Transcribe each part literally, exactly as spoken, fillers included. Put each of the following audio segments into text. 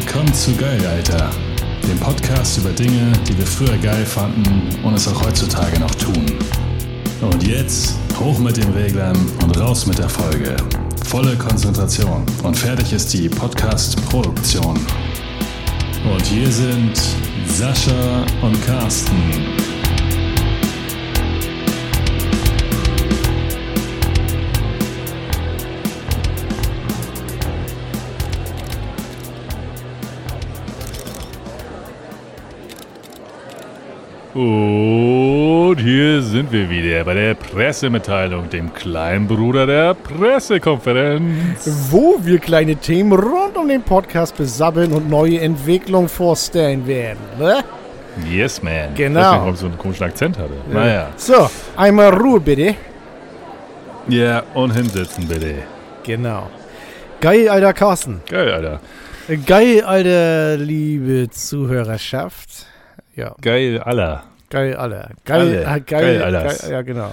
Willkommen zu Geil, Alter, dem Podcast über Dinge, die wir früher geil fanden und es auch heutzutage noch tun. Und jetzt hoch mit den Reglern und raus mit der Folge. Volle Konzentration und fertig ist die Podcast-Produktion. Und hier sind Sascha und Carsten. Und hier sind wir wieder bei der Pressemitteilung, dem kleinen Bruder der Pressekonferenz. Wo wir kleine Themen rund um den Podcast besabbeln und neue Entwicklungen vorstellen werden, ne? Yes, man. Genau. Ich weiß nicht, warum ich so einen komischen Akzent hatte. Ja. Naja. So, einmal Ruhe bitte. Ja, und hinsetzen bitte. Genau. Geil, Alter, Carsten. Geil, Alter. Geil, Alter, liebe Zuhörerschaft. Ja. Geil, aller. Geil, Alter. Geil, alle. geil, geil, geil, alles. geil, ja, genau.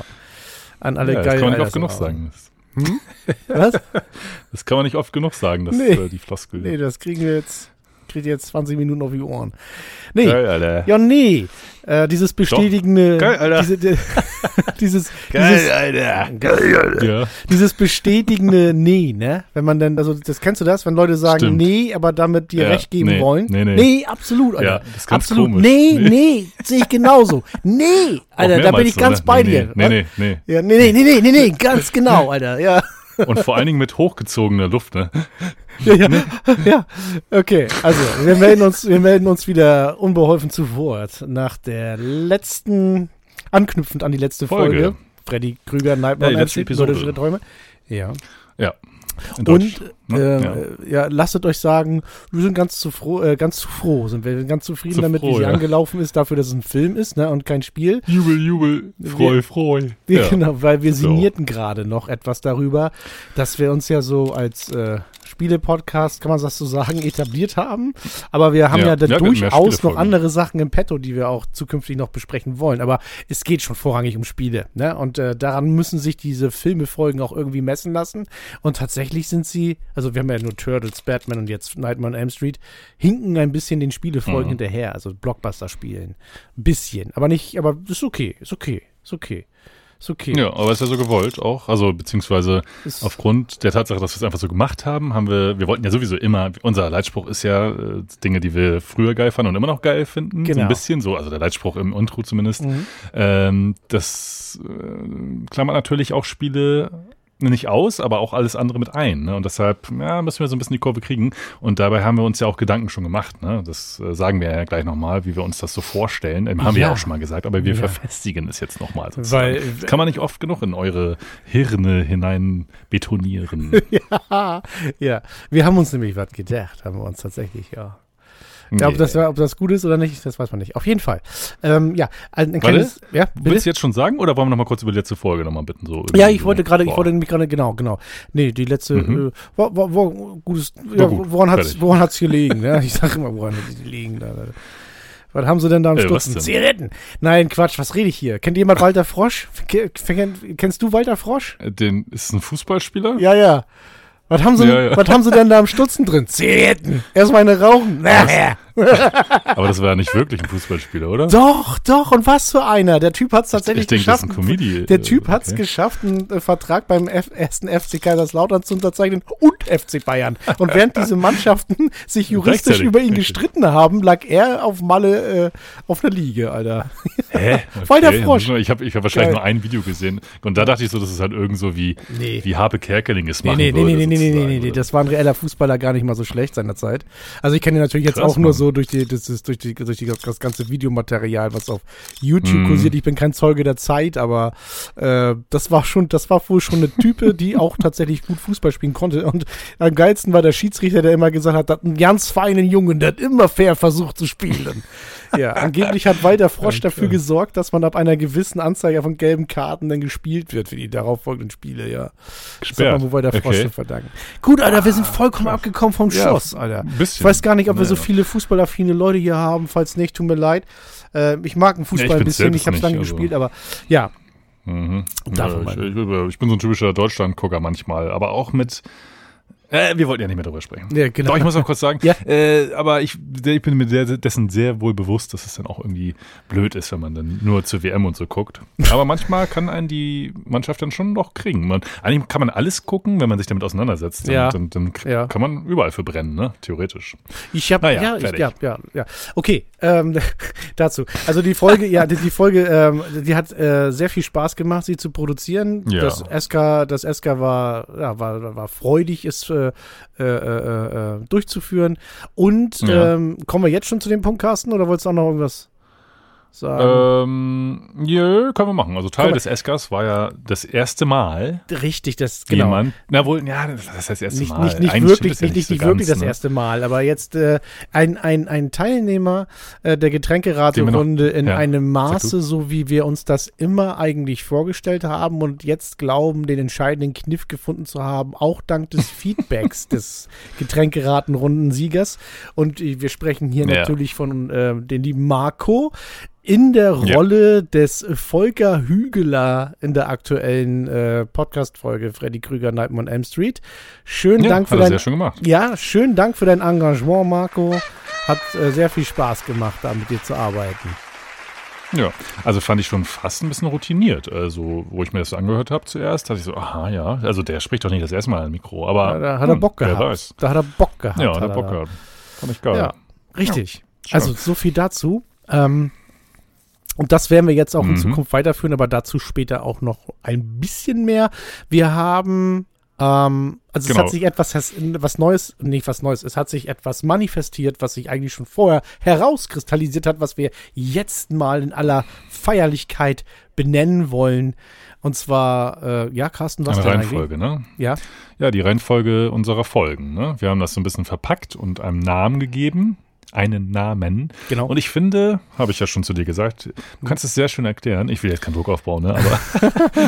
An alle Ja, geil, das kann man nicht Allers oft genug auch. sagen. Hm? Was? Das kann man nicht oft genug sagen, das Nee. äh, die Floskel. Nee, das kriegen wir jetzt, kriegt ihr jetzt zwanzig Minuten auf die Ohren. Nee. Geil, Alter. Ja, nee. Äh, dieses bestätigende. Geil, Alter. Diese, die, dieses, Geil, dieses, Alter. Geil, Alter. Ja. Dieses bestätigende Nee, ne? Wenn man dann, also das kennst du das, wenn Leute sagen Stimmt. Nee, aber damit dir Ja, recht geben nee, wollen? nee, nee. Nee, absolut, Alter. Ja, das ist ganz absolut. komisch. Nee, Nee. nee, sehe ich genauso. Nee, Alter, da bin ich so, ganz ne? bei nee, dir. Nee, nee, nee. Ja, nee, nee, nee, nee, nee, nee, ganz genau, Alter, ja. nee. Und vor allen Dingen mit hochgezogener Luft, ne? Ja, ja, ja, okay, also wir melden uns, wir melden uns wieder unbeholfen zu Wort nach der letzten, anknüpfend an die letzte Folge. Folge. Freddy Krüger, Nightmare Ja, die letzte Episode. Nordische Träume. Ja. Ja. In Und Deutsch, ne? äh, ja. ja, lasst euch sagen, wir sind ganz zu froh, äh, ganz zu froh, sind wir ganz zufrieden Zu damit, froh, wie sie ja. angelaufen ist, dafür, dass es ein Film ist, ne, und kein Spiel. Jubel, Jubel, Freu, Wir- Freu. Ja. Ja. Genau, weil wir So. signierten gerade noch etwas darüber, dass wir uns ja so als äh, Spiele-Podcast, kann man das so sagen, etabliert haben. Aber wir haben ja, Ja. da Ja, wir hatten mehr durchaus noch Spielefolgen. andere Sachen im Petto, die wir auch zukünftig noch besprechen wollen. Aber es geht schon vorrangig um Spiele. Ne? Und äh, daran müssen sich diese Filmefolgen auch irgendwie messen lassen. Und tatsächlich sind sie, also wir haben ja nur Turtles, Batman und jetzt Nightmare on Elm Street, hinken ein bisschen den Spielefolgen Mhm. hinterher. Also Blockbuster-Spielen. Ein bisschen. Aber nicht, aber ist okay, ist okay, ist okay. Ist okay. Ja, aber ist ja so gewollt auch. Also beziehungsweise Ist- aufgrund der Tatsache, dass wir es einfach so gemacht haben, haben wir, wir wollten ja sowieso immer, unser Leitspruch ist ja äh, Dinge, die wir früher geil fanden und immer noch geil finden. So Genau. ein bisschen so, also der Leitspruch im Intro zumindest. Mhm. Ähm, das äh, klammert natürlich auch Spiele nicht aus, aber auch alles andere mit ein. Ne? Und deshalb ja, müssen wir so ein bisschen die Kurve kriegen. Und dabei haben wir uns ja auch Gedanken schon gemacht. Ne? Das äh, sagen wir ja gleich nochmal, wie wir uns das so vorstellen. Ähm, haben wir Ja. ja auch schon mal gesagt, aber wir Ja. verfestigen es jetzt nochmal. Weil- Das kann man nicht oft genug in eure Hirne hinein betonieren. Ja, ja. Wir haben uns nämlich was gedacht, haben wir uns tatsächlich, ja. Ja, ob, Nee. das, ob das gut ist oder nicht, das weiß man nicht. Auf jeden Fall. Ähm, ja, ein, ein Warte, kleines. Ja, Willst bitte? du jetzt schon sagen oder wollen wir noch mal kurz über die letzte Folge nochmal bitten? So Ja, irgendwie ich wollte so? gerade, ich Boah. wollte nämlich gerade, genau, genau. Nee, die letzte, Mhm. äh, war, war, war gutes, War ja, gut, woran hat's, fertig. woran hat's gelegen, ne? Ich sag immer, woran hat's gelegen, da, da. Was haben sie denn da am Äh, was Stutzen? denn? Zigaretten. Nein, Quatsch, was rede ich hier? Kennt jemand Walter Frosch? Ke- kenn- Kennst du Walter Frosch? Äh, Den, ist es ein Fußballspieler? Ja, ja. Was haben sie, Ja, ja. was haben sie denn da am Stutzen drin? Zigaretten. Erstmal eine rauchen. Nachher. Aber das war ja nicht wirklich ein Fußballspieler, oder? Doch, doch, und was für einer. Der Typ hat es tatsächlich ich denke, das geschafft. ist ein Comedy. Der Typ hat es Okay. geschafft, einen äh, Vertrag beim F ersten F C Kaiserslautern zu unterzeichnen und F C Bayern. Und während diese Mannschaften sich juristisch Gleichzeitig. über ihn Okay. gestritten haben, lag er auf Malle äh, auf der Liege, Alter. Hä? Walter Okay, Frosch. Ich habe ich hab wahrscheinlich Geil. nur ein Video gesehen. Und da dachte ich so, das ist halt irgend so wie, Nee. wie Harpe Kerkeling es Nee, machen nee, nee, würde. nee, nee, nee, nee, sozusagen, nee, nee, oder? das war ein reeller Fußballer gar nicht mal so schlecht seinerzeit. Also ich kenne ihn natürlich jetzt Krass, auch nur Mann. so durch die, das ist durch die, durch die, das ganze Videomaterial, was auf YouTube Mhm. kursiert. Ich bin kein Zeuge der Zeit, aber äh, das war schon, das war wohl schon eine Type, die auch tatsächlich gut Fußball spielen konnte. Und am geilsten war der Schiedsrichter, der immer gesagt hat, das ist ein ganz feinen Jungen, der hat immer fair versucht zu spielen. Ja, angeblich hat Walter Frosch Okay. dafür gesorgt, dass man ab einer gewissen Anzahl von gelben Karten dann gespielt wird für die darauffolgenden Spiele, ja. Das hat Gesperrt. man wohl Walter Frosch Okay. zu verdanken. Gut, Alter, wir sind vollkommen abgekommen vom Ja, Schuss, Alter. ein bisschen. Ich weiß gar nicht, ob wir so Ja. viele fußballaffine Leute hier haben. Falls nicht, tut mir leid. Äh, ich mag den Fußball Ja, ich ein bin's bisschen. selbst Ich habe es lange nicht, also. gespielt, aber ja. Mhm. Davon Ja, ich, mal. ich, ich bin so ein typischer Deutschland-Gucker manchmal, aber auch mit Äh, wir wollten ja nicht mehr drüber sprechen. Ja, genau. Doch, ich muss noch kurz sagen, Ja. äh, aber ich, ich bin mir sehr, dessen sehr wohl bewusst, dass es dann auch irgendwie blöd ist, wenn man dann nur zur W M und so guckt. Aber manchmal kann einen die Mannschaft dann schon noch kriegen. Man, eigentlich kann man alles gucken, wenn man sich damit auseinandersetzt. Ja. Dann, dann, dann Ja. kann man überall für brennen, ne? Theoretisch. Ich habe Naja, ja, ich, fertig. ja, ja, ja. Okay, ähm, dazu. Also die Folge, ja, die, die Folge, ähm, die hat äh, sehr viel Spaß gemacht, sie zu produzieren. Ja. Das S K, das S K war, ja, war, war freudig, es äh, äh, äh, äh, durchzuführen. Und Ja. ähm, kommen wir jetzt schon zu dem Punkt, Carsten, oder wolltest du auch noch irgendwas sagen? Ähm, ja, können wir machen. Also Teil Komm mal. des S Ks war ja das erste Mal Richtig, das genau. jemand, na wohl, ja, das heißt das erste Nicht, Mal. nicht, nicht Eigentlich wirklich, stimmt das ja nicht, nicht, so nicht wirklich ganz, das ne? erste Mal, aber jetzt äh, ein, ein, ein Teilnehmer äh, der Den wir Getränkeraterunde in ja, einem sag Maße, so wie wir uns das immer eigentlich vorgestellt haben und jetzt glauben, den entscheidenden Kniff gefunden zu haben, auch dank des Feedbacks des Getränkeratenrunden-Siegers. Und äh, wir sprechen hier Ja. natürlich von äh, den lieben Marco in der Ja. Rolle des Volker Hügeler in der aktuellen äh, Podcast-Folge Freddy Krüger Nightmare on Elm Street. Schönen Ja, Dank für hat er dein sehr schön gemacht. Ja, schönen Dank für dein Engagement, Marco. Hat äh, sehr viel Spaß gemacht, da mit dir zu arbeiten. Ja, also fand ich schon fast ein bisschen routiniert. Also, wo ich mir das so angehört habe zuerst, dachte ich so, aha, ja, also der spricht doch nicht das erste Mal im Mikro, aber Ja, da hat er hm, Bock wer gehabt. weiß. Da hat er Bock gehabt. Ja, hat er Bock da. gehabt. Fand ich geil. Ja, richtig. Ja, Also so viel dazu. Ähm, und das werden wir jetzt auch in Mhm. Zukunft weiterführen, aber dazu später auch noch ein bisschen mehr. Wir haben, ähm, also es Genau. hat sich etwas, was Neues, nicht was Neues, es hat sich etwas manifestiert, was sich eigentlich schon vorher herauskristallisiert hat, was wir jetzt mal in aller Feierlichkeit benennen wollen. Und zwar, äh, ja, Carsten, was Eine denn Reihenfolge, ne? eigentlich? Ja, Ja, die Reihenfolge unserer Folgen, ne? Wir haben das so ein bisschen verpackt und einem Namen gegeben. Einen Namen. genau. Und ich finde, habe ich ja schon zu dir gesagt, du kannst es sehr schön erklären. Ich will jetzt keinen Druck aufbauen, ne? Aber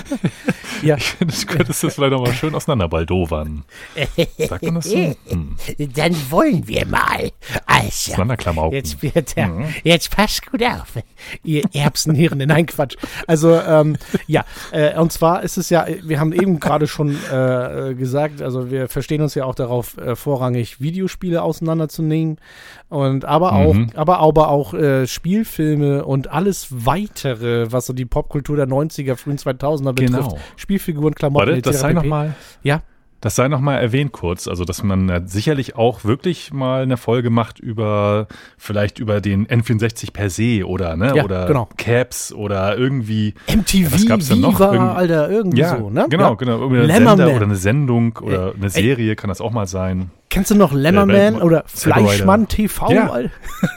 ja. ich finde, du könntest das vielleicht nochmal schön auseinanderbaldowern. Sagt man das so? Hm. Dann wollen wir mal. Also, Auseinanderklamauken. Jetzt wird er, Mhm. jetzt passt gut auf. ihr Erbsenhirne. Nein, Quatsch. Also, ähm, ja, äh, und zwar ist es ja, wir haben eben gerade schon äh, gesagt, also wir verstehen uns ja auch darauf, äh, vorrangig Videospiele auseinanderzunehmen und aber auch, Mhm. aber, aber auch äh, Spielfilme und alles weitere, was so die Popkultur der neunziger, frühen zweitausender betrifft. Genau. Spielfiguren, Klamotten, Warte, das sei et cetera pp. nochmal. Ja, Das sei nochmal erwähnt kurz, also dass man äh, sicherlich auch wirklich mal eine Folge macht über, vielleicht über den N vierundsechzig per se oder, ne, Ja, oder genau. Caps oder irgendwie. M T V, Was gab's denn noch? Viva, Irgend- Alter, irgendwie Ja, so, ne? genau, Ja. genau. Irgendwie ein Lemmerman. Sender oder eine Sendung oder Ey, eine Serie kann das auch mal sein. Kennst du noch Lemmerman Äh, oder Saber Rider. Fleischmann T V? Ja. Alter?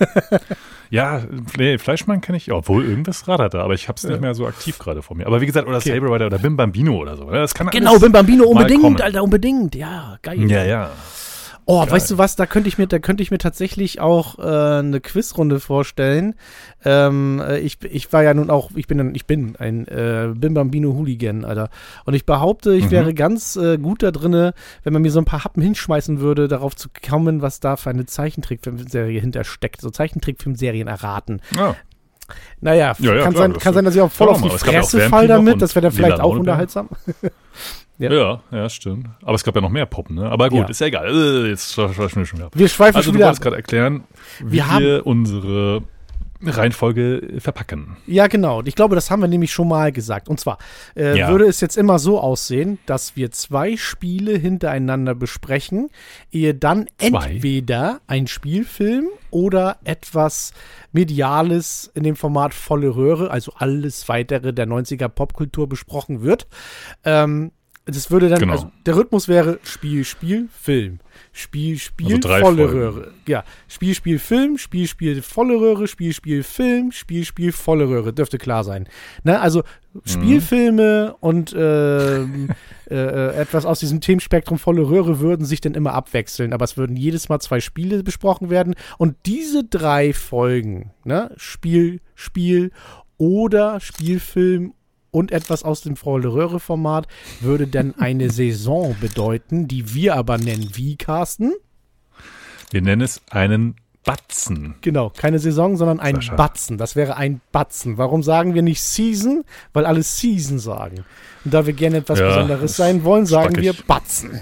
Ja, nee, Fleischmann kenne ich, obwohl irgendwas radert da, aber ich habe es nicht mehr so aktiv gerade vor mir. Aber wie gesagt, oder Okay. Saber Rider oder Bim Bambino oder so. Ne? Das kann Genau, alles Bim Bambino mal unbedingt, kommen. Alter, unbedingt. Ja, geil. Ja, ja. Oh, Geil. weißt du was, da könnte ich mir, da könnte ich mir tatsächlich auch äh, eine Quizrunde vorstellen. Ähm, äh, ich, ich war ja nun auch, ich bin, ein- ich bin ein äh, Bim Bambino Hooligan, Alter. Und ich behaupte, ich Mhm. wäre ganz äh, gut da drinne, wenn man mir so ein paar Happen hinschmeißen würde, darauf zu kommen, was da für eine Zeichentrickfilmserie hintersteckt. So Zeichentrickfilmserien erraten. Ja. Naja, Ja, ja, kann, klar, sein, das kann sein, dass ich auch voll schauen auf wir die mal. Es gab ja auch Fresse Vampire fall noch damit. und Das wäre dann vielleicht Lila auch Maulbeer. unterhaltsam. Ja. Ja. ja, stimmt. Aber es gab ja noch mehr Puppen, ne? Aber gut, Ja. ist ja egal. Äh, Jetzt schweifen wir schon wieder ab. Wir schweifen Also schon du wieder wolltest ab. gerade erklären, wie Wir haben- wir unsere Reihenfolge verpacken. Ja, genau. Ich glaube, das haben wir nämlich schon mal gesagt. Und zwar äh, Ja. würde es jetzt immer so aussehen, dass wir zwei Spiele hintereinander besprechen, ehe dann Zwei? entweder ein Spielfilm oder etwas Mediales in dem Format volle Röhre, also alles weitere der neunziger Popkultur besprochen wird. Ähm, das würde dann, Genau. also der Rhythmus wäre Spiel, Spiel, Film. Spiel, Spiel, Also drei volle Folgen. Röhre. Ja, Spiel, Spiel, Film, Spiel, Spiel, volle Röhre, Spiel, Spiel, Film, Spiel, Spiel, volle Röhre. Dürfte klar sein. Ne? Also Spielfilme und ähm, äh, äh, etwas aus diesem Themenspektrum volle Röhre würden sich dann immer abwechseln, aber es würden jedes Mal zwei Spiele besprochen werden und diese drei Folgen, ne? Spiel, Spiel oder Spielfilm und etwas aus dem Volle-Röhre-Format würde dann eine Saison bedeuten, die wir aber nennen wie, Carsten? Wir nennen es einen Batzen. Genau, keine Saison, sondern ein Sascha. Batzen. Das wäre ein Batzen. Warum sagen wir nicht Season? Weil alle Season sagen. Und da wir gerne etwas Ja, Besonderes das sein wollen, sagen wir spackig. Batzen.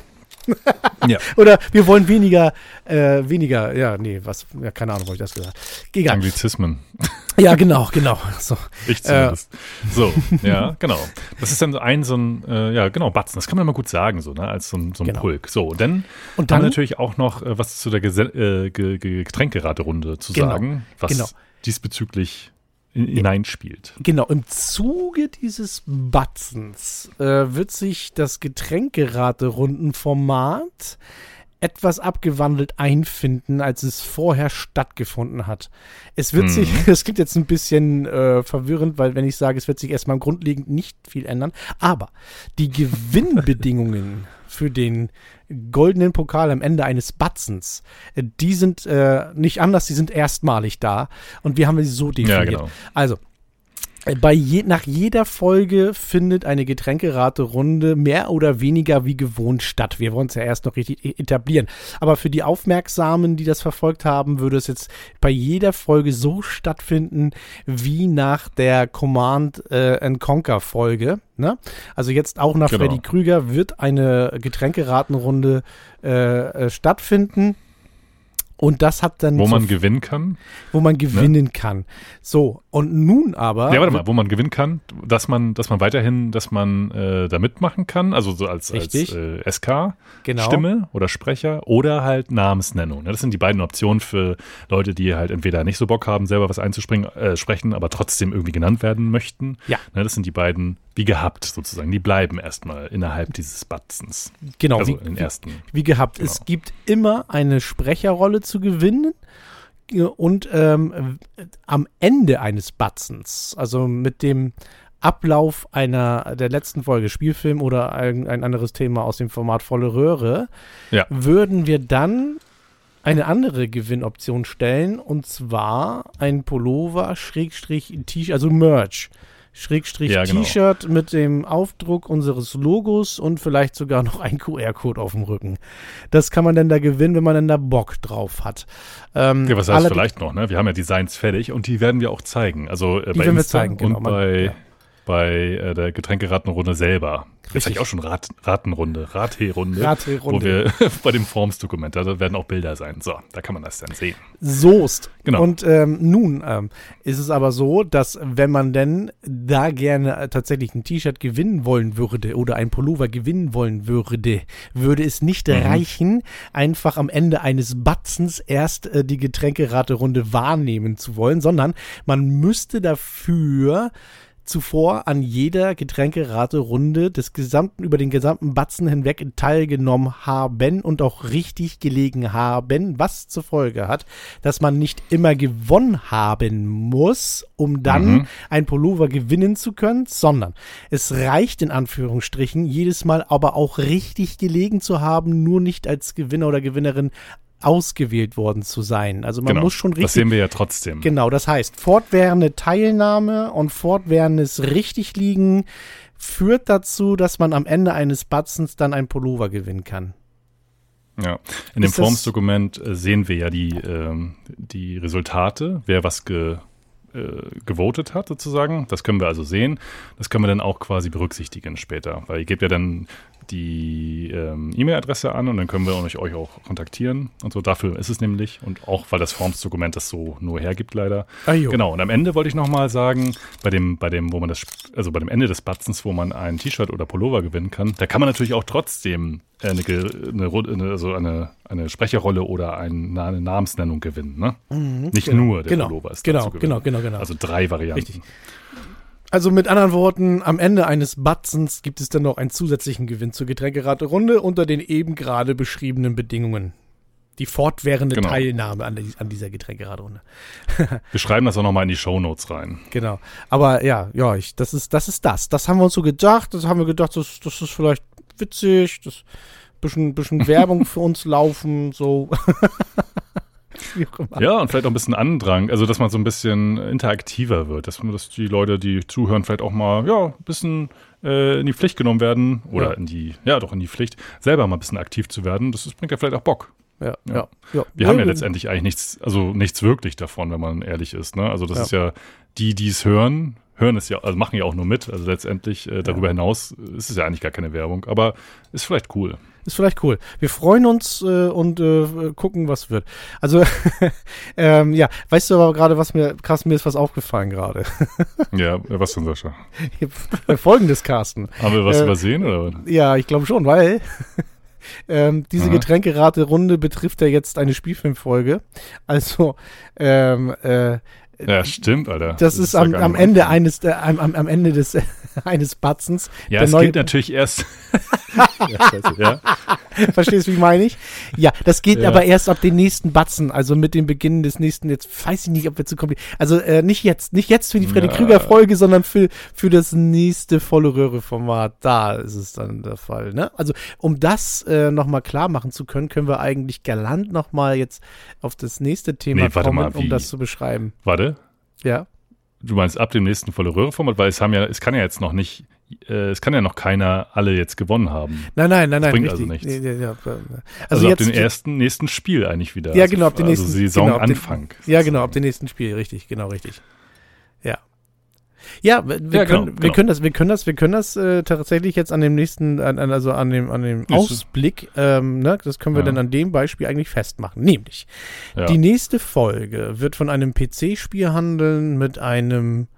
Ja. Oder wir wollen weniger, äh, weniger, ja, nee, was, ja, keine Ahnung, wo ich das gesagt habe. Egal. Anglizismen. Ja, genau, genau. So. Ich zumindest. Äh. So, ja, genau. Das ist dann so ein, so ein, äh, ja, genau, Batzen. Das kann man immer gut sagen, so, ne, als so ein, so ein Genau. Pulk. So, und dann, Und dann haben wir natürlich auch noch äh, was zu der Gese- äh, Ge- Ge- Getränkeraterunde zu Genau, sagen, was genau. diesbezüglich in, hineinspielt. Genau, im Zuge dieses Batzens äh, wird sich das Getränkeraterundenformat etwas abgewandelt einfinden, als es vorher stattgefunden hat. Es wird Mhm. sich, das klingt jetzt ein bisschen äh, verwirrend, weil wenn ich sage, es wird sich erstmal grundlegend nicht viel ändern, aber die Gewinnbedingungen für den goldenen Pokal am Ende eines Batzens, äh, die sind äh, nicht anders, die sind erstmalig da und wir haben sie so definiert. Ja, genau. Also, Bei je, nach jeder Folge findet eine Getränkeraterunde mehr oder weniger wie gewohnt statt. Wir wollen es ja erst noch richtig etablieren. Aber für die Aufmerksamen, die das verfolgt haben, würde es jetzt bei jeder Folge so stattfinden wie nach der Command äh, and Conquer Folge. Ne? Also jetzt auch nach Genau. Freddy Krüger wird eine Getränkeratenrunde äh, äh, stattfinden. Und das hat dann Wo so, man gewinnen kann. wo man gewinnen kann. So, und nun aber. Ja, warte mal, wo man gewinnen kann, dass man, dass man weiterhin, dass man äh, da mitmachen kann, also so als, als Richtig. äh, S K-Stimme Genau. oder Sprecher oder halt Namensnennung. Ja, das sind die beiden Optionen für Leute, die halt entweder nicht so Bock haben, selber was einzuspringen, äh, sprechen, aber trotzdem irgendwie genannt werden möchten. Ja. Ne, das sind die beiden, wie gehabt sozusagen. Die bleiben erstmal innerhalb dieses Batzens. Genau, Also wie, in den ersten. wie gehabt. Genau. Es gibt immer eine Sprecherrolle zu gewinnen. Und ähm, am Ende eines Batzens, also mit dem Ablauf einer der letzten Folge, Spielfilm oder ein, ein anderes Thema aus dem Format Volle Röhre, Ja. würden wir dann eine andere Gewinnoption stellen, und zwar ein Pullover, Schrägstrich, T-Shirt, also Merch. Schrägstrich Ja, genau. T-Shirt mit dem Aufdruck unseres Logos und vielleicht sogar noch ein Q R-Code auf dem Rücken. Das kann man dann da gewinnen, wenn man dann da Bock drauf hat. Ähm, Ja, was heißt allerdings- vielleicht noch, ne? Wir haben ja Designs fertig und die werden wir auch zeigen. Also äh, Die bei werden wir Insta zeigen, genau. und Man- bei, ja. bei äh, der Getränkeratenrunde selber. Jetzt Richtig. habe ich auch schon Rat, Ratenrunde, Rathee-Runde, Rathee-Runde. wo wir bei dem Forms-Dokument, da werden auch Bilder sein. So, da kann man das dann sehen. Soest. Genau. Und ähm, nun ähm, ist es aber so, dass wenn man denn da gerne äh, tatsächlich ein T-Shirt gewinnen wollen würde oder ein Pullover gewinnen wollen würde, würde es nicht Mhm. reichen, einfach am Ende eines Batzens erst äh, die Getränkeraterunde wahrnehmen zu wollen, sondern man müsste dafür zuvor an jeder Getränkeraterunde des gesamten, über den gesamten Batzen hinweg teilgenommen haben und auch richtig gelegen haben, was zur Folge hat, dass man nicht immer gewonnen haben muss, um dann Mhm. ein Pullover gewinnen zu können, sondern es reicht in Anführungsstrichen jedes Mal aber auch richtig gelegen zu haben, nur nicht als Gewinner oder Gewinnerin ausgewählt worden zu sein. Also man Genau. muss schon Das richtig. sehen wir ja trotzdem. Genau, das heißt, fortwährende Teilnahme und fortwährendes Richtigliegen führt dazu, dass man am Ende eines Batzens dann ein Pullover gewinnen kann. Ja. In dem Ist das- Forms-Dokument äh, sehen wir ja die, ähm, die Resultate, wer was ge, äh, gewotet hat sozusagen. Das können wir also sehen. Das können wir dann auch quasi berücksichtigen später, weil ihr gebt ja dann die ähm, E-Mail-Adresse an und dann können wir euch, euch auch kontaktieren und so. Dafür ist es nämlich und auch, weil das Forms-Dokument das so nur hergibt leider. Ah, jo. Genau. Und am Ende wollte ich nochmal sagen, bei dem, bei dem, wo man das, also bei dem Ende des Batzens, wo man ein T-Shirt oder Pullover gewinnen kann, da kann man natürlich auch trotzdem äh, eine, Ge- eine, Ru- eine, also eine, eine Sprecherrolle oder ein, eine Namensnennung gewinnen. Ne? Nicht genau. nur der Genau. Pullover ist Genau, dazu gewinnen. genau, genau, genau. Also drei Varianten. Richtig. Also mit anderen Worten, am Ende eines Batzens gibt es dann noch einen zusätzlichen Gewinn zur Getränkeraterunde unter den eben gerade beschriebenen Bedingungen. Die fortwährende Genau. Teilnahme an, die, an dieser Getränkeraterunde. Wir schreiben das auch nochmal in die Shownotes rein. Genau. Aber ja, ja, ich, das ist, das ist das. Das haben wir uns so gedacht. Das haben wir gedacht, das, das ist vielleicht witzig, das bisschen, bisschen Werbung für uns laufen, so. Wie auch immer. Ja, und vielleicht auch ein bisschen Andrang, also dass man so ein bisschen interaktiver wird, dass, dass die Leute, die zuhören, vielleicht auch mal ja, ein bisschen äh, in die Pflicht genommen werden oder Ja. in die, ja doch in die Pflicht, selber mal ein bisschen aktiv zu werden. Das, das bringt ja vielleicht auch Bock. Ja, Ja. ja, ja. Wir haben ja letztendlich eigentlich nichts, also nichts wirklich davon, wenn man ehrlich ist. Ne? Also das Ja. ist ja, die, die es hören, hören es ja, also machen ja auch nur mit. Also letztendlich äh, darüber ja. hinaus ist es ja eigentlich gar keine Werbung, aber ist vielleicht cool. Ist vielleicht cool. Wir freuen uns äh, und äh, gucken, was wird. Also, ähm, ja, weißt du aber gerade, was mir, krass, mir ist was aufgefallen gerade. Ja, was denn, Sascha? Folgendes, Carsten. Haben wir was äh, übersehen, oder? Ja, ich glaube schon, weil ähm, diese Aha. Getränkerate-Runde betrifft ja jetzt eine Spielfilmfolge. Also, ähm, äh, ja, stimmt, Alter. Das, das ist, ist am, am Ende eines, äh, am, am Ende des äh, eines Batzens. Ja, es geht natürlich erst. ja, scheiße, ja. Verstehst du, wie meine ich? Ja, das geht ja. aber erst ab dem nächsten Batzen, also mit dem Beginn des nächsten, jetzt weiß ich nicht, ob wir zu kompliziert, also äh, nicht jetzt, nicht jetzt für die Freddy ja. Krüger Folge, sondern für, für das nächste volle Röhre Format, da ist es dann der Fall, ne? Also, um das äh, nochmal klar machen zu können, können wir eigentlich galant nochmal jetzt auf das nächste Thema nee, kommen, mal, um das zu beschreiben. Warte. Ja. Du meinst ab dem nächsten volle Röhre-Format, weil es haben ja, es kann ja jetzt noch nicht, äh, es kann ja noch keiner alle jetzt gewonnen haben. Nein, nein, nein, das nein. bringt richtig. also nichts. Ja, ja, ja. Also, also jetzt ab dem ersten, nächsten Spiel eigentlich wieder. Ja, genau, ab dem also nächsten Saisonanfang. Genau, ja, genau, ab dem nächsten Spiel, richtig, genau, richtig. Ja. Ja, wir, wir, ja, können, genau, wir können das, wir können das, wir können das äh, tatsächlich jetzt an dem nächsten, an, an, also an dem, an dem Ausblick, ähm, ne, das können wir ja. dann an dem Beispiel eigentlich festmachen. Nämlich, ja. die nächste Folge wird von einem P C-Spiel handeln mit einem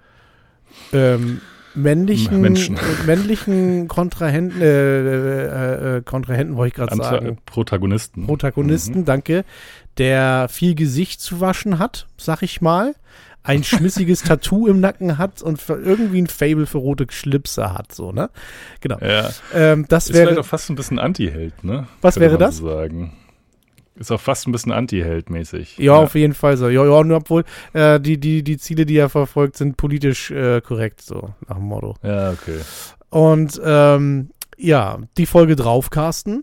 ähm, männlichen, äh, männlichen Kontrahenten, äh, äh, Kontrahenten wollte ich gerade sagen. Protagonisten. Protagonisten, mhm. danke, der viel Gesicht zu waschen hat, sag ich mal. Ein schmissiges Tattoo im Nacken hat und irgendwie ein Faible für rote Schlipse hat, so, ne? Genau. Ja. Ähm, das ist wäre vielleicht auch fast ein bisschen Anti-Held, ne? Was Könnte wäre das? So sagen. Ist auch fast ein bisschen Anti-Held-mäßig. Ja, ja, auf jeden Fall so. Ja, ja, nur obwohl äh, die, die, die Ziele, die er verfolgt, sind politisch äh, korrekt, so nach dem Motto. Ja, okay. Und ähm, ja, die Folge drauf, Carsten.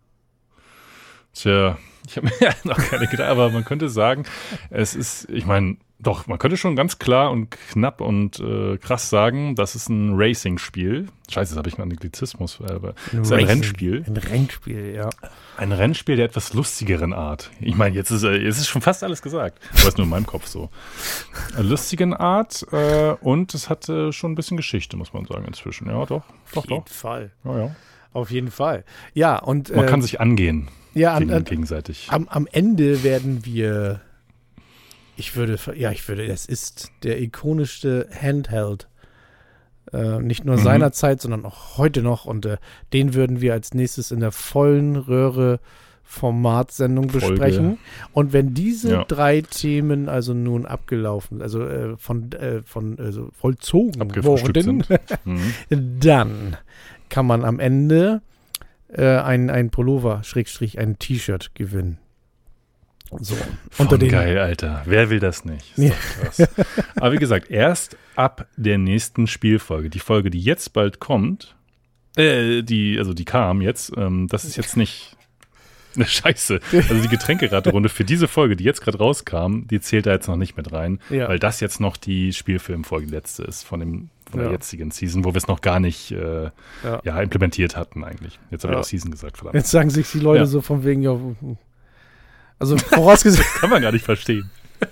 Tja, ich habe mir ja noch keine gedacht, aber man könnte sagen, es ist, ich meine, doch, man könnte schon ganz klar und knapp und äh, krass sagen, das ist ein Racing-Spiel. Scheiße, jetzt habe ich einen Anglizismus. Aber es ist ein Rennspiel. Ein Rennspiel, ja. Ein Rennspiel der etwas lustigeren Art. Ich meine, jetzt ist, jetzt ist schon fast alles gesagt. Aber ist nur in meinem Kopf so. Eine lustigen Art äh, und es hat äh, schon ein bisschen Geschichte, muss man sagen, inzwischen. Ja, doch. Doch, Auf jeden doch. Fall. Ja, ja. Auf jeden Fall. Ja, und. Man äh, kann sich angehen. Ja, an, gegen, an, gegenseitig. Am, am Ende werden wir. Ich würde, ja, ich würde, es ist der ikonischste Handheld. Äh, nicht nur mhm. seiner Zeit, sondern auch heute noch. Und äh, den würden wir als nächstes in der vollen Röhre Formatsendung Folge. besprechen. Und wenn diese ja. drei Themen also nun abgelaufen, also äh, von, äh, von also vollzogen Abgefrühstückt wurden, sind. mhm. dann kann man am Ende äh, ein, ein Pullover, Schrägstrich, ein T-Shirt gewinnen. So, unter den geil, Alter. Wer will das nicht? Ist doch krass. Aber wie gesagt, erst ab der nächsten Spielfolge. Die Folge, die jetzt bald kommt, äh, die, also die kam jetzt, ähm, das ist jetzt nicht eine Scheiße. Also die Getränkeraterunde für diese Folge, die jetzt gerade rauskam, die zählt da jetzt noch nicht mit rein, ja. weil das jetzt noch die Spielfilmfolge letzte ist von dem von der ja. jetzigen Season, wo wir es noch gar nicht äh, ja. Ja, implementiert hatten eigentlich. Jetzt habe ja. ich auch Season gesagt, verdammt. Jetzt sagen sich die Leute ja. so von wegen, ja, also vorausgesetzt. Das kann man gar nicht verstehen.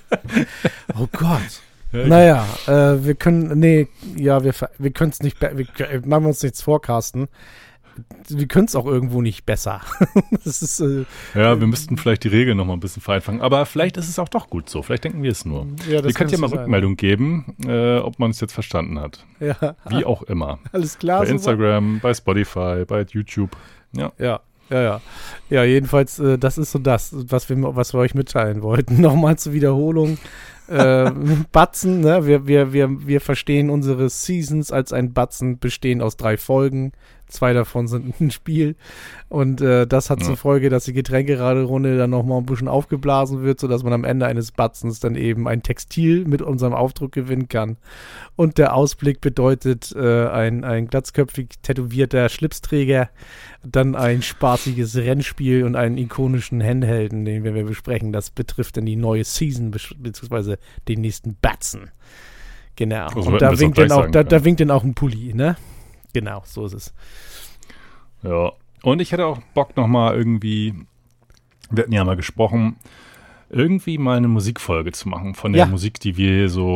Oh Gott. Ja, naja, äh, wir können, nee, ja, wir, wir können es nicht, wir, machen wir uns nichts vorcasten. Wir können es auch irgendwo nicht besser. Das ist, äh, ja, wir müssten vielleicht die Regeln noch mal ein bisschen vereinfachen. Aber vielleicht ist es auch doch gut so. Vielleicht denken wir es nur. Ja, ihr könnt ja mal Rückmeldung sein. geben, äh, ob man es jetzt verstanden hat. Ja. Wie auch immer. Alles klar. Bei Instagram, so bei Spotify, bei YouTube. Ja. Ja. Ja, ja. Ja, jedenfalls, äh, das ist so das, was wir, was wir euch mitteilen wollten. Nochmal zur Wiederholung. äh, Batzen, ne? Wir, wir, wir, wir verstehen unsere Seasons als ein Batzen bestehen aus drei Folgen. Zwei davon sind ein Spiel. Und äh, das hat ja. zur Folge, dass die Getränkeraderunde dann nochmal ein bisschen aufgeblasen wird, sodass man am Ende eines Batzens dann eben ein Textil mit unserem Aufdruck gewinnen kann. Und der Ausblick bedeutet äh, ein, ein glatzköpfig tätowierter Schlipsträger, dann ein spaßiges Rennspiel und einen ikonischen Handhelden, den wir besprechen. Das betrifft dann die neue Season, beziehungsweise den nächsten Batzen. Genau. Also und da winkt, dann auch, da, da winkt dann auch ein Pulli, ne? Genau, so ist es. Ja, und ich hätte auch Bock nochmal irgendwie, wir hatten ja mal gesprochen, irgendwie mal eine Musikfolge zu machen von der ja. Musik, die wir so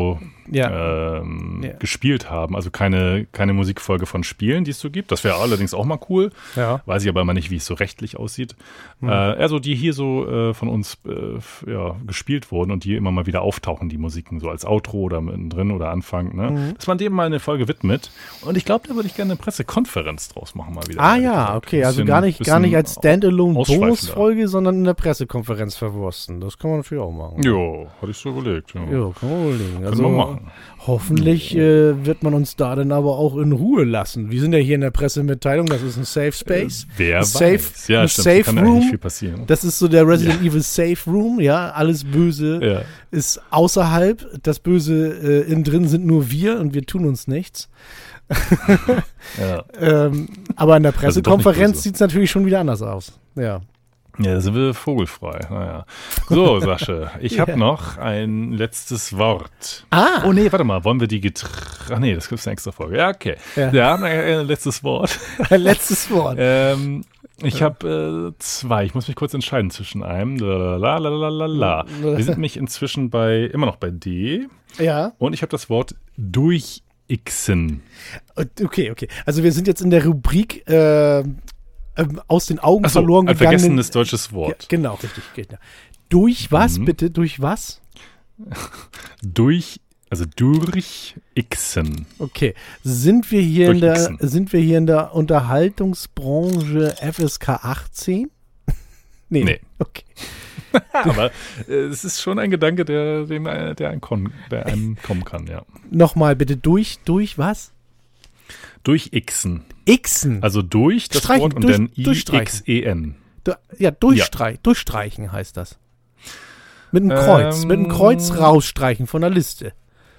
Ja. ähm, Ja. gespielt haben. Also keine, keine Musikfolge von Spielen, die es so gibt. Das wäre allerdings auch mal cool. Ja. Weiß ich aber immer nicht, wie es so rechtlich aussieht. Hm. Äh, also die hier so äh, von uns äh, f- ja, gespielt wurden und die immer mal wieder auftauchen, die Musiken, so als Outro oder mittendrin oder Anfang. Ne? Mhm. Dass man dem mal eine Folge widmet. Und ich glaube, da würde ich gerne eine Pressekonferenz draus machen mal wieder. Ah ehrlich ja, gesagt. okay, also Bisschen- gar nicht, gar bisschen nicht als Standalone-Bonusfolge, ausschweifender. sondern in der Pressekonferenz verwursten. Das kann man natürlich auch machen. Jo, hatte ich so überlegt. Ja. Ja, kann man überlegen. Können Also wir machen. hoffentlich äh, wird man uns da dann aber auch in Ruhe lassen. Wir sind ja hier in der Pressemitteilung, das ist ein Safe Space. Wer ein weiß. Safe, ja, ein stimmt, Safe kann ja eigentlich Room. viel passieren. Das ist so der Resident Evil Safe Room, ja, alles Böse Ja. ist außerhalb, das Böse äh, innen drin sind nur wir und wir tun uns nichts. Ja. Ähm, aber in der Also doch nicht Pressekonferenz böse. sieht es natürlich schon wieder anders aus. Ja. Ja, da sind wir vogelfrei. Naja. So, Sascha, ich habe Ja. noch ein letztes Wort. Ah, Oh nee, warte mal, wollen wir die getr... Ach nee, das gibt eine extra Folge. Ja, okay. Ja. Wir haben ein, ein letztes Wort. ein letztes Wort. ähm, ich habe äh, zwei. Ich muss mich kurz entscheiden zwischen einem. La, la, la, la, la, la. Wir sind mich inzwischen bei, immer noch bei D. Ja, Und ich habe das Wort durchixen. okay, okay. Also wir sind jetzt in der Rubrik äh, ähm, aus den Augen Achso, verloren ein gegangen. vergessenes deutsches Wort. Ge- Genau, richtig. Genau. Durch was Mhm. bitte? Durch was? Durch, also durchixen. Okay. Sind wir hier in der Durchixen. sind wir hier in der Unterhaltungsbranche F S K achtzehn? nee. Nee. Okay. Aber äh, es ist schon ein Gedanke, der, dem, äh, der, einem kon, der einem kommen kann, ja. Nochmal bitte durch durch was? Durchixen. Xen. Also durch das Streichen, Wort und durch- dann I durchstreichen. X E N. Du, ja, durchstreich, durchstreichen heißt das. Mit einem Kreuz, Ähm, mit einem Kreuz rausstreichen von der Liste.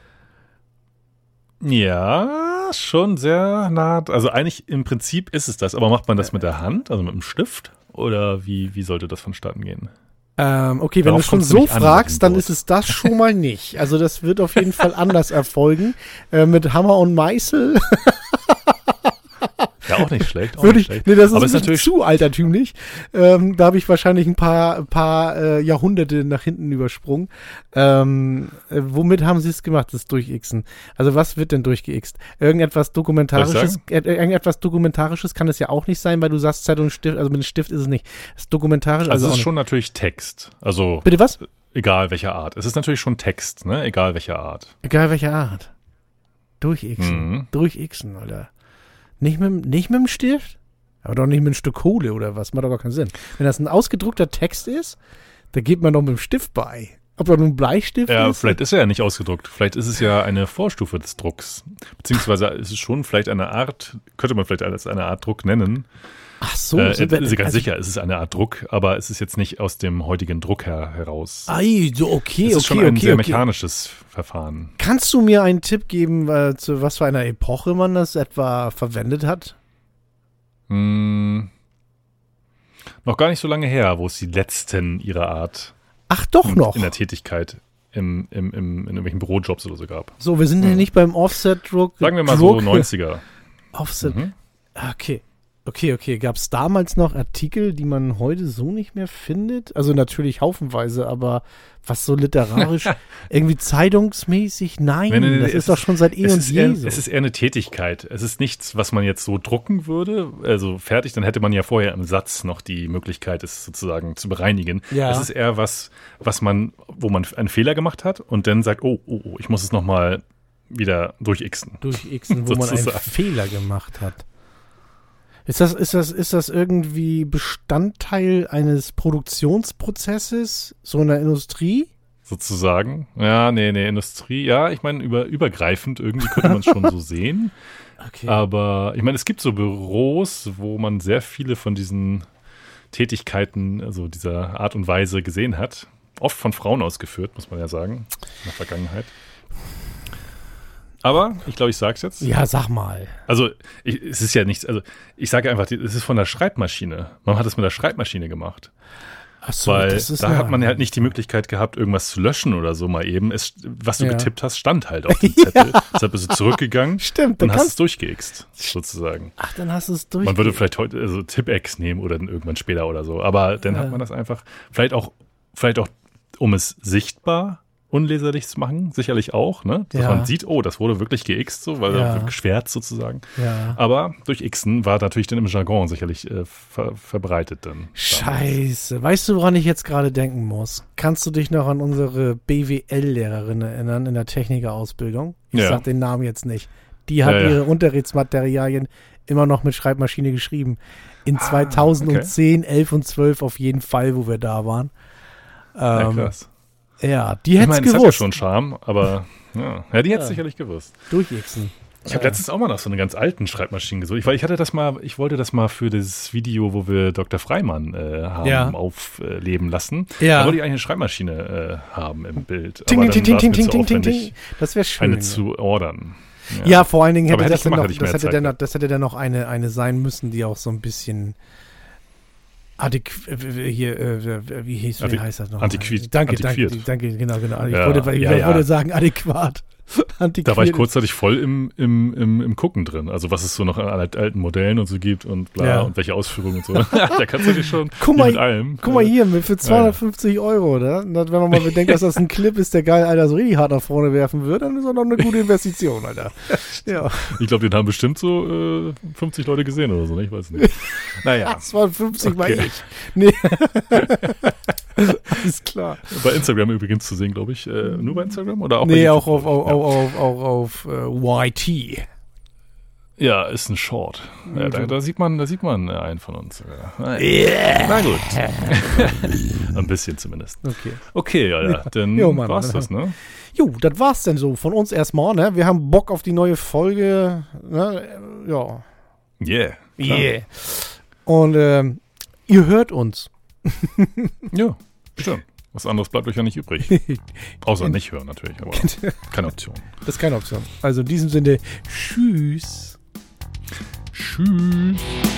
Ja, schon sehr nah. Also eigentlich im Prinzip ist es das. Aber macht man das mit der Hand, also mit dem Stift? Oder wie, wie sollte das vonstatten gehen? Ähm, okay, wenn Darauf du schon kommt's so nämlich an, fragst, dann Wort. ist es das schon mal nicht. Also das wird auf jeden Fall anders erfolgen. Äh, mit Hammer und Meißel Ja, auch nicht schlecht. Auch würde nicht ich, schlecht. nee, das ist Aber ein ist bisschen natürlich zu altertümlich. Ähm, da habe ich wahrscheinlich ein paar, paar äh, Jahrhunderte nach hinten übersprungen. Ähm, äh, womit haben sie es gemacht, das Durchixen? Also was wird denn durchgeixt? Irgendetwas Dokumentarisches, Soll äh, irgendetwas Dokumentarisches kann es ja auch nicht sein, weil du sagst Zettel und Stift, also mit dem Stift ist es nicht. Das ist dokumentarisch, Also also, es auch ist nicht. schon natürlich Text. Also Bitte was? egal welcher Art. Es ist natürlich schon Text, ne? Egal welcher Art. Egal welche Art. Durchixen. Mhm. Durchixen, Alter. Nicht mit, dem- nicht mit dem Stift? Aber doch nicht mit einem Stück Kohle oder was? Macht doch gar keinen Sinn. Wenn das ein ausgedruckter Text ist, da geht man doch mit dem Stift bei. Ob da nun ein Bleistift Ja, ist? vielleicht ist er ja nicht ausgedruckt. Vielleicht ist es ja eine Vorstufe des Drucks. Beziehungsweise ist es schon vielleicht eine Art, könnte man vielleicht als eine Art Druck nennen. Ach so. äh, so ist wird- ganz also- sicher, es ist eine Art Druck, aber es ist jetzt nicht aus dem heutigen Druck her, heraus. Ei, so okay, es ist okay, schon ein okay, sehr okay. mechanisches Verfahren. Kannst du mir einen Tipp geben, äh, zu was für einer Epoche man das etwa verwendet hat? Hm, noch gar nicht so lange her, wo es die letzten ihrer Art Ach, doch noch. in der Tätigkeit im, im, im, in irgendwelchen Bürojobs oder so gab. So, wir sind ja nicht beim Offset-Druck. Sagen wir mal Druck. so neunziger. Offset. Mhm. Okay. Okay, okay. Gab es damals noch Artikel, die man heute so nicht mehr findet? Also natürlich haufenweise, aber was so literarisch, irgendwie zeitungsmäßig? Nein, Nee, nee, nee, das es ist doch schon seit eh Es und ist, je eher, so. es ist eher eine Tätigkeit. Es ist nichts, was man jetzt so drucken würde, also fertig, dann hätte man ja vorher im Satz noch die Möglichkeit, es sozusagen zu bereinigen. Ja. Es ist eher was, was man, wo man einen Fehler gemacht hat und dann sagt, oh, oh, oh ich muss es nochmal wieder durchixen. Durch Xen, wo man einen sozusagen. Fehler gemacht hat. Ist das, ist das, ist das irgendwie Bestandteil eines Produktionsprozesses, so in der Industrie? Sozusagen. Ja, nee, nee, Industrie, ja, ich meine, über, übergreifend irgendwie könnte man es schon so sehen. Okay. Aber ich meine, es gibt so Büros, wo man sehr viele von diesen Tätigkeiten, also dieser Art und Weise gesehen hat. Oft von Frauen ausgeführt, muss man ja sagen, in der Vergangenheit. Aber ich glaube, ich sage es jetzt. Ja, sag mal. Also ich, es ist ja nichts, also ich sage einfach, es ist von der Schreibmaschine. Man hat es mit der Schreibmaschine gemacht. Ach so, Weil das ist da eine- hat man halt nicht die Möglichkeit gehabt, irgendwas zu löschen oder so mal eben. Es, was du Ja. getippt hast, stand halt auf dem Zettel. Deshalb bist du zurückgegangen Stimmt, dann und hast es kannst durchgeixt, sozusagen. Ach, dann hast du es durch. Man würde vielleicht heute also Tipp-Ex nehmen oder dann irgendwann später oder so. Aber dann Ja. hat man das einfach, vielleicht auch, vielleicht auch, um es sichtbar unleserlich zu machen, sicherlich auch, ne? Dass Ja. man sieht, oh, das wurde wirklich geixt, so, weil Ja. ja. geschwärzt sozusagen. Ja. Aber durch Xen war natürlich dann im Jargon sicherlich äh, ver verbreitet dann. Scheiße. Weißt du, woran ich jetzt gerade denken muss? Kannst du dich noch an unsere B W L-Lehrerin erinnern in der Technikerausbildung? Ich Ja. sag den Namen jetzt nicht. Die hat Ja, ja. ihre Unterrichtsmaterialien immer noch mit Schreibmaschine geschrieben. In Ah, zweitausendzehn, elf und zwölf auf jeden Fall, wo wir da waren. Ja, Ähm, krass. ja, die Ich hätte es meine, das hat ja gewusst. schon Charme, aber ja, ja die hätte es Ja. sicherlich gewusst. Durchixen. Ich habe letztens auch mal nach so einer ganz alten Schreibmaschine gesucht. Ich, weil ich hatte das mal, ich wollte das mal für das Video, wo wir Doktor Freimann äh, haben Ja. aufleben lassen. Ja. Da wollte ich eigentlich eine Schreibmaschine äh, haben im Bild. Ting, Aber ting, dann ting, war es ting, mir ting, zu ting, ting, aufwendig, ting. Das wäre schön. eine zu ordern. Ja, vor allen Dingen Aber hätte hätte das, ich dann gemacht, noch, hätte ich das, mehr hätte Zeit dann, noch- gehabt. das hätte dann noch eine, eine sein müssen, die auch so ein bisschen adäqu äh, hier, äh, wie, hieß, wie Adä- heißt das noch? antiquiert- Danke, antiquiert. danke, danke, genau, genau. Ich Ja, wollte, ich ja, ja. wollte sagen adäquat. Antiquiert. Da war ich kurzzeitig voll im, im, im, im Gucken drin. Also was es so noch an alt- alten Modellen und so gibt und bla Ja. und welche Ausführungen und so. Da kannst du dich schon Guck wie mal, mit allem. Guck mal äh, hier, mit- für zweihundertfünfzig Euro, oder? Und wenn man mal bedenkt, dass das ein Clip ist, der geil, Alter, so richtig hart nach vorne werfen wird, dann ist er noch eine gute Investition, Alter. Ja. Ich glaube, den haben bestimmt so äh, fünfzig Leute gesehen oder so, ne? Ich weiß nicht. Naja, Das waren fünfzig mal Okay. ich. Nee. Alles klar. bei Instagram übrigens zu sehen, glaube ich. Äh, nur bei Instagram oder auch bei Nee, YouTube, auch auf, glaub auf, ich? auf, auf, auf, auf äh, Y T. Ja, ist ein Short. Ja, da, da sieht man, da sieht man äh, einen von uns. Ja. Naja. Na gut. Ein bisschen zumindest. Okay. Okay, Alter, Ja. dann Jo, Mann. war's das, ne? Jo, das war's denn so von uns erstmal, ne? Wir haben Bock auf die neue Folge, ne? Ja. Yeah. klar. Yeah. Und ähm, ihr hört uns. Ja, stimmt. Was anderes bleibt euch ja nicht übrig. Außer nicht hören natürlich, aber keine Option. Das ist keine Option. Also in diesem Sinne, tschüss. Tschüss.